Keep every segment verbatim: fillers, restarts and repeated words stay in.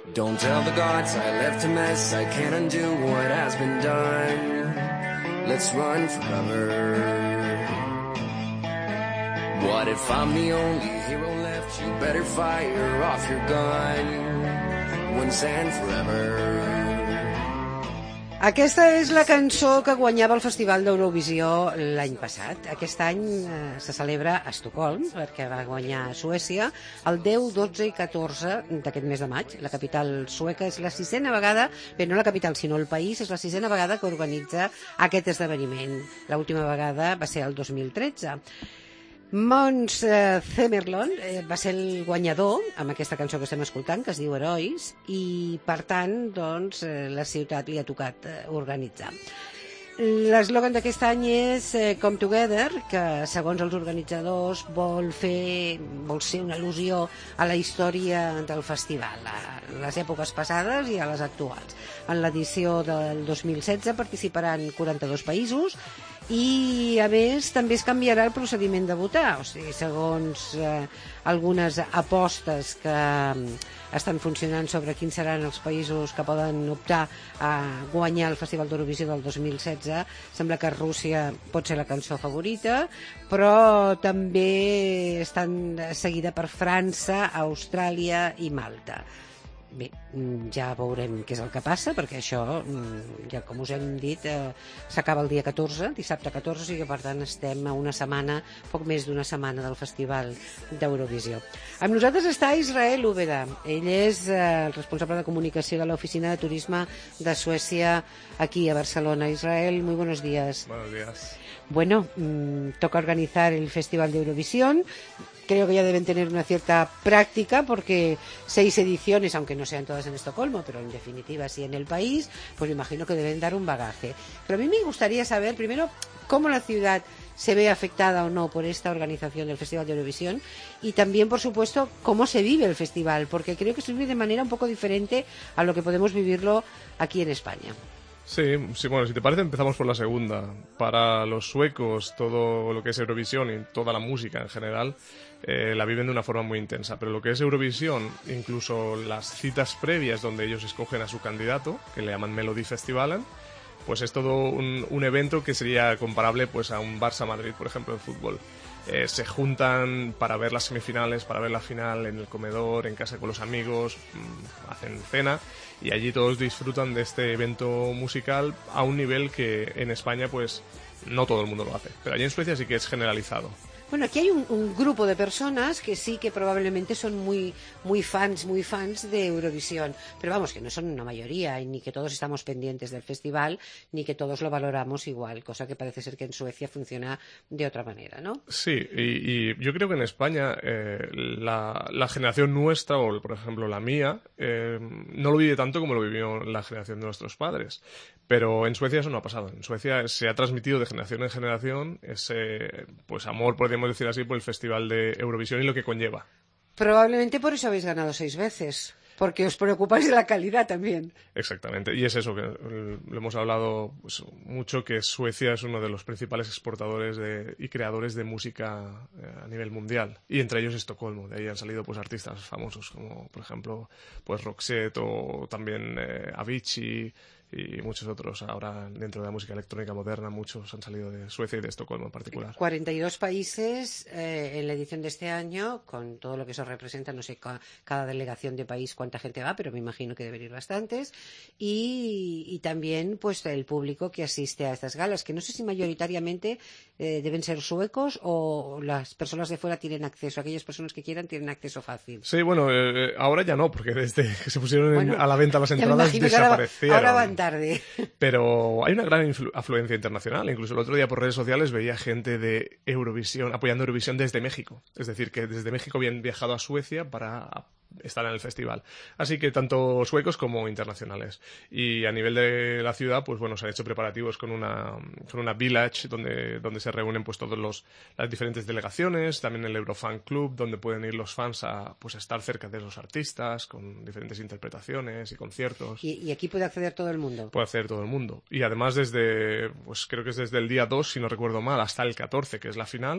Don't tell the gods I left a mess, I can't undo what has been done. Let's run forever. What if I'm the only hero left? You better fire off your gun once and forever. Aquesta és la cançó que guanyava el Festival d'Eurovisió l'any passat. Aquest any eh, se celebra a Estocolm, perquè va guanyar Suècia el deu, dotze i catorze d'aquest mes de maig. La capital sueca és la sisena vegada, bé, no la capital, sinó el país, és la sisena vegada que organitza aquest esdeveniment. L'última vegada va ser el dos mil tretze. Mons eh, Zemerlon eh, va ser el guanyador amb aquesta cançó que estem escoltant, que es diu Herois, i per tant doncs, eh, la ciutat li ha tocat eh, organitzar. L'eslògan d'aquest any és eh, Come Together, que segons els organitzadors vol fer, vol ser una al·lusió a la història del festival, a les èpoques passades i a les actuals. En l'edició del dos mil setze participaran quaranta-dos països i, a més, també es canviarà el procediment de votar. O sigui, segons eh, algunes apostes que eh, estan funcionant sobre quins seran els països que poden optar a guanyar el Festival d'Eurovisió del dos mil setze, sembla que Rússia pot ser la cançó favorita, però també estan seguida per França, Austràlia i Malta. Bé, ja veurem què és el que passa, perquè això, ja com us hem dit, eh, s'acaba el dia catorze, dissabte catorze, o sigui que per tant estem a una setmana, poc més d'una setmana del Festival d'Eurovisió. Amb nosaltres està Israel Úbeda. Ell és eh, el responsable de comunicació de l'Oficina de Turisme de Suècia aquí a Barcelona. Israel, muy buenos días. Buenos días. Bueno, mmm, toca organizar el Festival de Eurovisión. Creo que ya deben tener una cierta práctica porque seis ediciones, aunque no sean todas en Estocolmo, pero en definitiva sí en el país, pues me imagino que deben dar un bagaje. Pero a mí me gustaría saber primero cómo la ciudad se ve afectada o no por esta organización del Festival de Eurovisión y también, por supuesto, cómo se vive el festival, porque creo que se vive de manera un poco diferente a lo que podemos vivirlo aquí en España. Sí, sí, bueno, si te parece empezamos por la segunda. Para los suecos todo lo que es Eurovisión y toda la música en general eh, la viven de una forma muy intensa, pero lo que es Eurovisión, incluso las citas previas donde ellos escogen a su candidato, que le llaman Melody Festivalen, pues es todo un, un evento que sería comparable pues a un Barça-Madrid, por ejemplo, en fútbol. Eh, se juntan para ver las semifinales, para ver la final en el comedor, en casa con los amigos, mmm, hacen cena y allí todos disfrutan de este evento musical a un nivel que en España pues no todo el mundo lo hace, pero allí en Suecia sí que es generalizado. Bueno, aquí hay un, un grupo de personas que sí que probablemente son muy, muy fans, muy fans de Eurovisión, pero vamos, que no son una mayoría, y ni que todos estamos pendientes del festival, ni que todos lo valoramos igual, cosa que parece ser que en Suecia funciona de otra manera, ¿no? Sí, y, y yo creo que en España eh, la, la generación nuestra, o por ejemplo la mía, eh, no lo vive tanto como lo vivió la generación de nuestros padres. Pero en Suecia eso no ha pasado. En Suecia se ha transmitido de generación en generación ese pues amor, podríamos decir así, por el Festival de Eurovisión y lo que conlleva. Probablemente por eso habéis ganado seis veces, porque os preocupáis de la calidad también. Exactamente, y es eso, que lo hemos hablado pues, mucho, que Suecia es uno de los principales exportadores de, y creadores de música eh, a nivel mundial, y entre ellos Estocolmo. De ahí han salido pues artistas famosos como, por ejemplo, pues Roxette o también eh, Avicii, y muchos otros. Ahora dentro de la música electrónica moderna muchos han salido de Suecia y de Estocolmo en particular. cuarenta y dos países eh, en la edición de este año, con todo lo que eso representa, no sé ca cada delegación de país cuánta gente va, pero me imagino que deben ir bastantes, y, y también pues el público que asiste a estas galas, que no sé si mayoritariamente eh, deben ser suecos o las personas de fuera tienen acceso, aquellas personas que quieran tienen acceso fácil. Sí, bueno, eh, ahora ya no, porque desde que se pusieron bueno, en, a la venta las entradas desaparecieron. Ahora van tarde. Pero hay una gran afluencia internacional. Incluso el otro día por redes sociales veía gente de Eurovisión, apoyando Eurovisión desde México. Es decir, que desde México habían viajado a Suecia para estar en el festival. Así que tanto suecos como internacionales. Y a nivel de la ciudad, pues bueno, se han hecho preparativos con una, con una village donde, donde se reúnen pues todos los, las diferentes delegaciones, también el Eurofan Club, donde pueden ir los fans a pues a estar cerca de los artistas, con diferentes interpretaciones y conciertos. ¿Y, y aquí puede acceder todo el mundo? Puede acceder todo el mundo. Y además desde, pues creo que es desde el día dos, si no recuerdo mal, hasta el catorce, que es la final,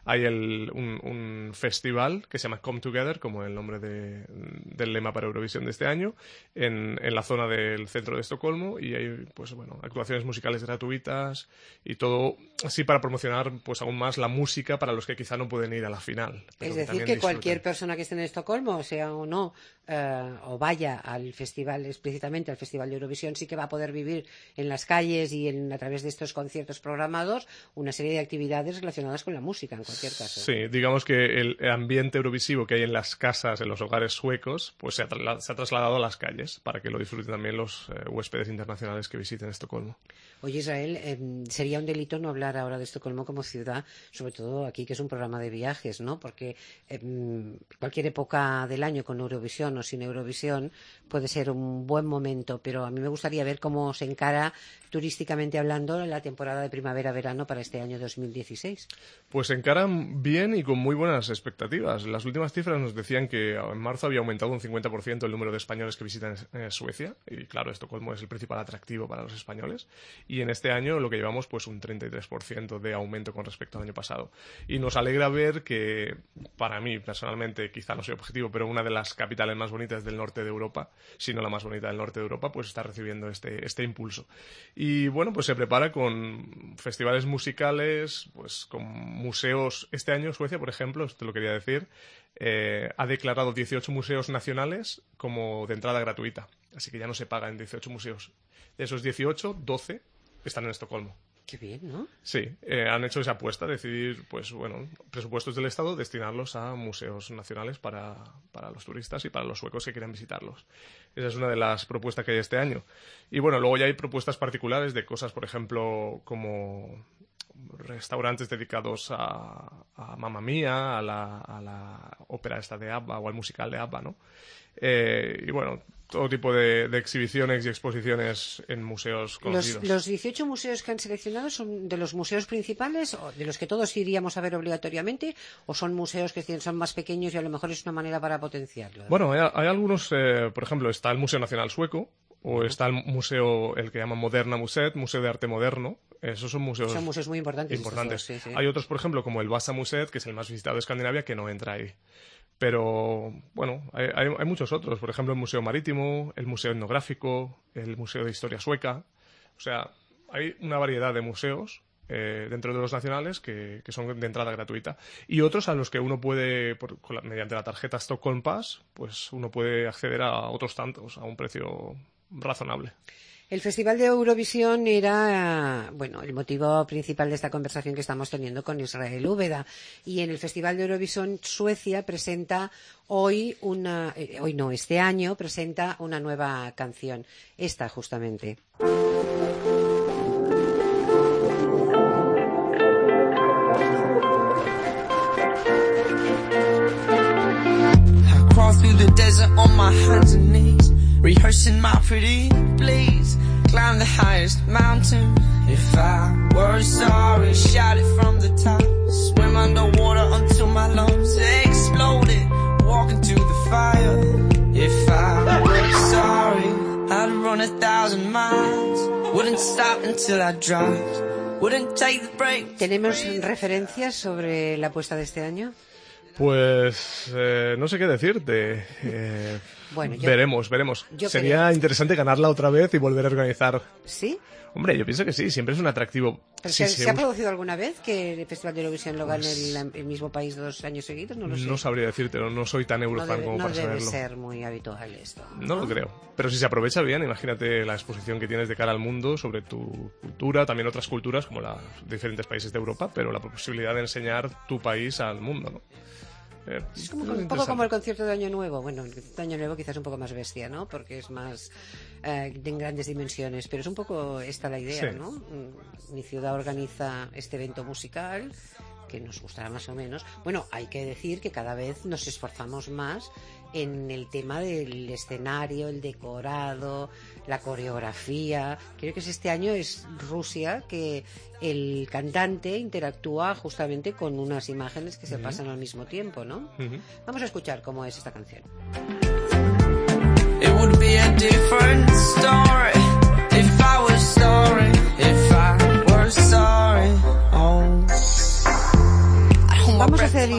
hay el, un, un festival que se llama Come Together, como el nombre de, del lema para Eurovisión de este año, en, en la zona del centro de Estocolmo, y hay pues bueno actuaciones musicales gratuitas y todo así para promocionar pues aún más la música para los que quizá no pueden ir a la final. Es decir, que cualquier persona que esté en Estocolmo, sea o no, eh, o vaya al festival, explícitamente al Festival de Eurovisión, sí que va a poder vivir en las calles y en, a través de estos conciertos programados una serie de actividades relacionadas con la música, en cualquier caso. Sí, digamos que el ambiente eurovisivo que hay en las casas, en los hogares suecos, pues se ha, tra- se ha trasladado a las calles para que lo disfruten también los eh, huéspedes internacionales que visiten Estocolmo. Oye, Israel, eh, sería un delito no hablar ahora de Estocolmo como ciudad, sobre todo aquí que es un programa de viajes, ¿no? Porque eh, cualquier época del año con Eurovisión o sin Eurovisión puede ser un buen momento, pero a mí me gustaría ver cómo se encara turísticamente hablando la temporada de primavera-verano para este año dos mil dieciséis. Pues se encaran bien y con muy buenas expectativas. Las últimas cifras nos decían que en marzo había aumentado un cincuenta por ciento el número de españoles que visitan eh, Suecia, y claro, Estocolmo es el principal atractivo para los españoles, y en este año lo que llevamos pues un treinta y tres por ciento de aumento con respecto al año pasado. Y nos alegra ver que, para mí personalmente, quizá no soy objetivo, pero una de las capitales más bonitas del norte de Europa, si no la más bonita del norte de Europa, pues está recibiendo este, este impulso. Y bueno, pues se prepara con festivales musicales, pues con museos. Este año Suecia, por ejemplo, esto lo quería decir, eh, ha declarado dieciocho museos nacionales como de entrada gratuita. Así que ya no se paga en dieciocho museos. De esos dieciocho, doce están en Estocolmo. Qué bien, ¿no? Sí, eh, han hecho esa apuesta, decidir, pues bueno, presupuestos del Estado, destinarlos a museos nacionales para, para los turistas y para los suecos que quieran visitarlos. Esa es una de las propuestas que hay este año. Y bueno, luego ya hay propuestas particulares de cosas, por ejemplo, como restaurantes dedicados a, a Mamma Mía, a la, a la ópera esta de ABBA o al musical de ABBA, ¿no? Eh, y bueno, todo tipo de, de exhibiciones y exposiciones en museos conocidos. Los, ¿Los dieciocho museos que han seleccionado son de los museos principales, o de los que todos iríamos a ver obligatoriamente, o son museos que son más pequeños y a lo mejor es una manera para potenciarlo? Bueno, hay, hay algunos, eh, por ejemplo, está el Museo Nacional Sueco, o está el museo, el que llaman Moderna Museet, Museo de Arte Moderno. Esos son museos, son museos muy importantes. importantes. Dos, sí, sí. Hay otros, por ejemplo, como el Vasa Museet, que es el más visitado de Escandinavia, que no entra ahí. Pero, bueno, hay, hay, hay muchos otros. Por ejemplo, el Museo Marítimo, el Museo Etnográfico, el Museo de Historia Sueca. O sea, hay una variedad de museos eh, dentro de los nacionales que, que son de entrada gratuita. Y otros a los que uno puede, por, con la, mediante la tarjeta Stockholm Pass, pues uno puede acceder a otros tantos a un precio razonable. El Festival de Eurovisión era, bueno, el motivo principal de esta conversación que estamos teniendo con Israel Úbeda. Y en el Festival de Eurovisión Suecia presenta hoy una, eh, hoy no, este año presenta una nueva canción. Esta, justamente. Rehearsing my pretty please, climb the highest mountain. If I were sorry, shout it from the top. Swim underwater until my lungs exploded. Walk into the fire. If I were sorry, I'd run a thousand miles. Wouldn't stop until I dropped. Wouldn't take the break. ¿Tenemos referencias sobre la apuesta de este año? Pues eh, no sé qué decirte. Eh, bueno, yo, veremos, veremos. Sería creo. interesante ganarla otra vez y volver a organizar. ¿Sí? Hombre, yo pienso que sí, siempre es un atractivo. ¿Pero sí, se, sí, ¿Se ha producido alguna vez que el Festival de Eurovisión lo gane pues, el, el mismo país dos años seguidos? No lo sé. No sabría decírtelo, no soy tan eurofan no debe, como no para saberlo. No debe ser muy habitual esto. No, no lo creo. Pero si se aprovecha bien, imagínate la exposición que tienes de cara al mundo sobre tu cultura, también otras culturas como los diferentes países de Europa, pero la posibilidad de enseñar tu país al mundo, ¿no? Eh, es como, un poco como el concierto de Año Nuevo. Bueno, el concierto de Año Nuevo quizás es un poco más bestia, ¿no? Porque es más eh, de grandes dimensiones, pero es un poco esta la idea, sí. ¿no? Mi ciudad organiza este evento musical que nos gustará más o menos. Bueno, hay que decir que cada vez nos esforzamos más en el tema del escenario, el decorado, la coreografía. Creo que es este año es Rusia que el cantante interactúa justamente con unas imágenes que se uh-huh. pasan al mismo tiempo, ¿no? Uh-huh. Vamos a escuchar cómo es esta canción. It would be a different story if I was sorry, if I were sorry. Oh, I don't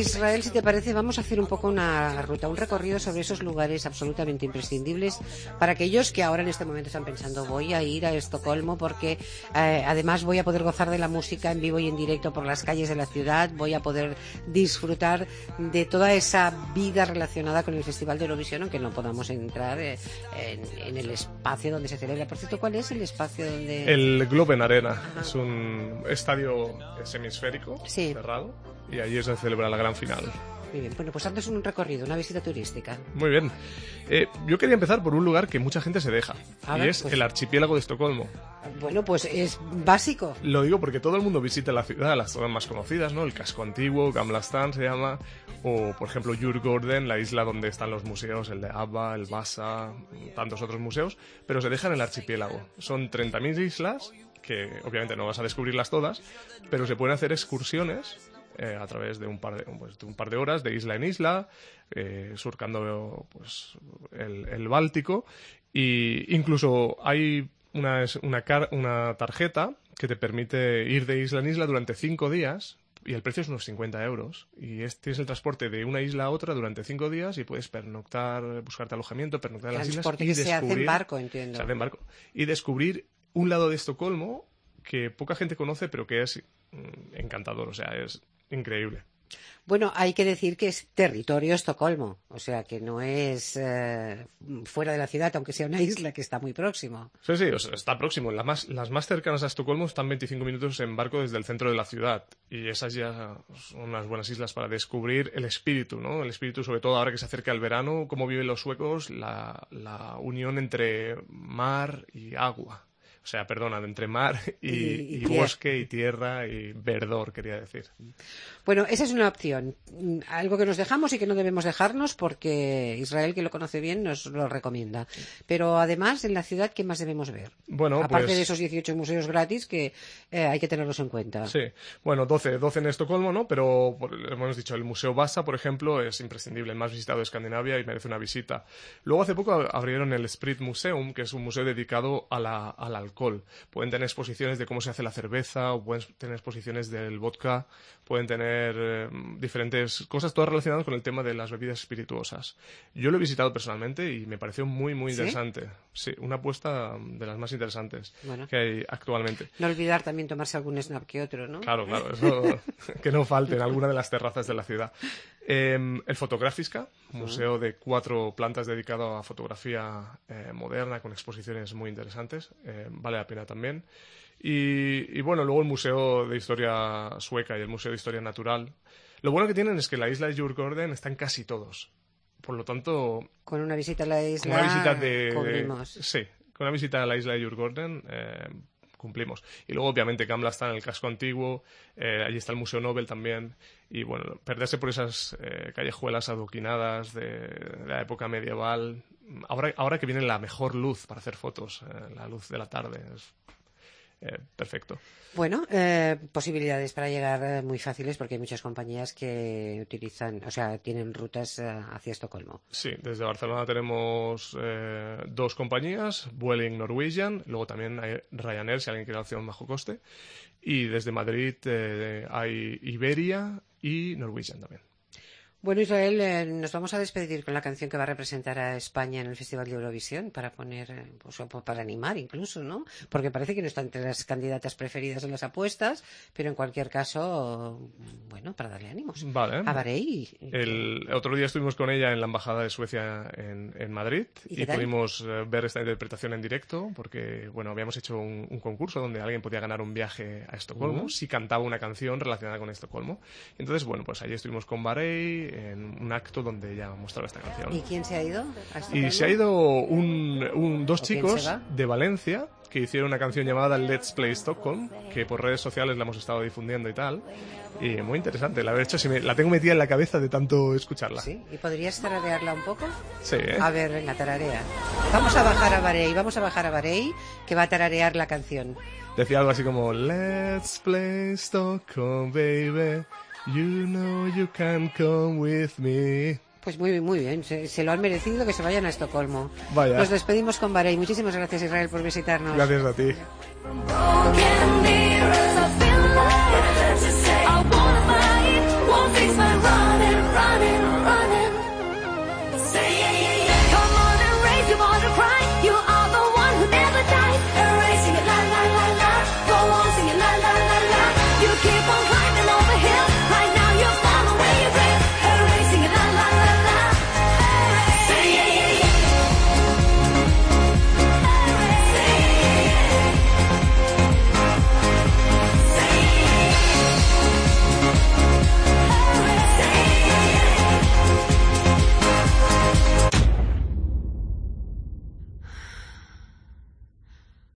Israel, si te parece, vamos a hacer un poco una ruta, un recorrido sobre esos lugares absolutamente imprescindibles para aquellos que ahora en este momento están pensando, voy a ir a Estocolmo porque eh, además voy a poder gozar de la música en vivo y en directo por las calles de la ciudad, voy a poder disfrutar de toda esa vida relacionada con el Festival de Eurovisión, aunque no podamos entrar eh, en, en el espacio donde se celebra. Por cierto, ¿cuál es el espacio donde...? El Globen Arena. Ajá. Es un estadio semisférico, sí, cerrado, y allí es donde se celebra la gran final. Muy bien, bueno, pues antes un recorrido, una visita turística. Muy bien. Eh, yo quería empezar por un lugar que mucha gente se deja, a y ver, es pues... el archipiélago de Estocolmo. Bueno, pues es básico. Lo digo porque todo el mundo visita la ciudad, las zonas más conocidas, ¿no? El casco antiguo, Gamla Stan se llama, o por ejemplo Djurgården, la isla donde están los museos, el de ABBA, el Vasa, tantos otros museos, pero se dejan el archipiélago. Son treinta mil islas, que obviamente no vas a descubrirlas todas, pero se pueden hacer excursiones eh, a través de un par de, pues, de un par de horas de isla en isla, eh, surcando pues, el, el Báltico, y incluso hay una, una, car- una tarjeta que te permite ir de isla en isla durante cinco días, y el precio es unos cincuenta euros, y es, tienes el transporte de una isla a otra durante cinco días y puedes pernoctar, buscarte alojamiento, pernoctar en las islas y que descubrir... se hace en barco, entiendo. Se hace en barco. Y descubrir un lado de Estocolmo que poca gente conoce, pero que es mm, encantador, o sea, es increíble. Bueno, hay que decir que es territorio Estocolmo, o sea, que no es eh, fuera de la ciudad, aunque sea una isla que está muy próximo. Sí, sí, o sea, está próximo. La más, las más cercanas a Estocolmo están veinticinco minutos en barco desde el centro de la ciudad, y esas ya son unas buenas islas para descubrir el espíritu, ¿no? El espíritu, sobre todo ahora que se acerca el verano, cómo viven los suecos, la, la unión entre mar y agua. O sea, perdona, entre mar y, y, y, y bosque y tierra y verdor, quería decir. Bueno, esa es una opción. Algo que nos dejamos y que no debemos dejarnos porque Israel, que lo conoce bien, nos lo recomienda. Pero además, en la ciudad, ¿qué más debemos ver? Bueno, aparte pues... de esos dieciocho museos gratis que eh, hay que tenerlos en cuenta. Sí, bueno, doce, doce en Estocolmo, ¿no? Pero hemos dicho, el Museo Vasa, por ejemplo, es imprescindible, el más visitado de Escandinavia y merece una visita. Luego, hace poco abrieron el Sprit Museum, que es un museo dedicado a la, al alcohol. Pueden tener exposiciones de cómo se hace la cerveza, o pueden tener exposiciones del vodka, pueden tener eh, diferentes cosas, todas relacionadas con el tema de las bebidas espirituosas. Yo lo he visitado personalmente y me pareció muy, muy interesante. ¿Sí? Sí, una apuesta de las más interesantes bueno. que hay actualmente. No olvidar también tomarse algún snap que otro, ¿no? Claro, claro, eso que no falte en alguna de las terrazas de la ciudad. Eh, el Fotográfica, museo de cuatro plantas dedicado a fotografía eh, moderna, con exposiciones muy interesantes, eh, vale la pena también. Y, y bueno, luego el Museo de Historia Sueca y el Museo de Historia Natural. Lo bueno que tienen es que la isla de Djurgården están casi todos. Por lo tanto... Con una visita a la isla una visita de, cubrimos. De, sí, con una visita a la isla de Djurgården eh, cumplimos. Y luego, obviamente, Gamla está en el casco antiguo, eh, allí está el Museo Nobel también. Y bueno, perderse por esas eh, callejuelas adoquinadas de, de la época medieval. Ahora, ahora que viene la mejor luz para hacer fotos, eh, la luz de la tarde, es eh, perfecto. Bueno, eh, posibilidades para llegar eh, muy fáciles porque hay muchas compañías que utilizan, o sea, tienen rutas eh, hacia Estocolmo. Sí, desde Barcelona tenemos eh, dos compañías, Vueling, Norwegian, luego también hay Ryanair, si alguien quiere la opción bajo coste, y desde Madrid eh, hay Iberia y Norwegian también. Bueno, Israel, eh, nos vamos a despedir con la canción que va a representar a España en el Festival de Eurovisión para poner, eh, pues, para animar incluso, ¿no? Porque parece que no está entre las candidatas preferidas en las apuestas, pero en cualquier caso, bueno, para darle ánimos. Vale. A Varey. El otro día estuvimos con ella en la Embajada de Suecia en, en Madrid y, y pudimos ver esta interpretación en directo porque, bueno, habíamos hecho un, un concurso donde alguien podía ganar un viaje a Estocolmo uh-huh. si cantaba una canción relacionada con Estocolmo. Entonces, bueno, pues allí estuvimos con Varey en un acto donde ella mostraba esta canción. ¿Y quién se ha ido? Y se ha ido un, un, dos chicos de Valencia que hicieron una canción llamada Let's Play Stockholm, que por redes sociales la hemos estado difundiendo y tal. Y muy interesante, la verdad, hecho, si me, la tengo metida en la cabeza de tanto escucharla. ¿Sí? ¿Y podrías tararearla un poco? Sí, ¿eh? A ver, venga, tararea. Vamos a bajar a Varey, vamos a bajar a Varey, que va a tararear la canción. Decía algo así como Let's Play Stockholm, baby. You know you can come with me. Pues muy, muy bien, se, se lo han merecido que se vayan a Estocolmo. Vaya. Nos despedimos con Varey. Muchísimas gracias, Israel, por visitarnos. Gracias a ti.